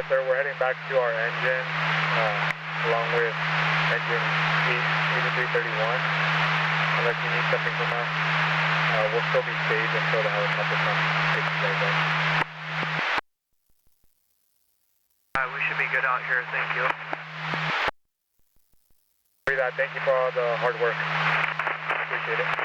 Sir, we're heading back to our engine, along with engine 8331. Unless you need something from us, we'll still be staged until the helicopter comes to pick you guys up. We should be good out here, thank you. Thank you for all the hard work. Appreciate it.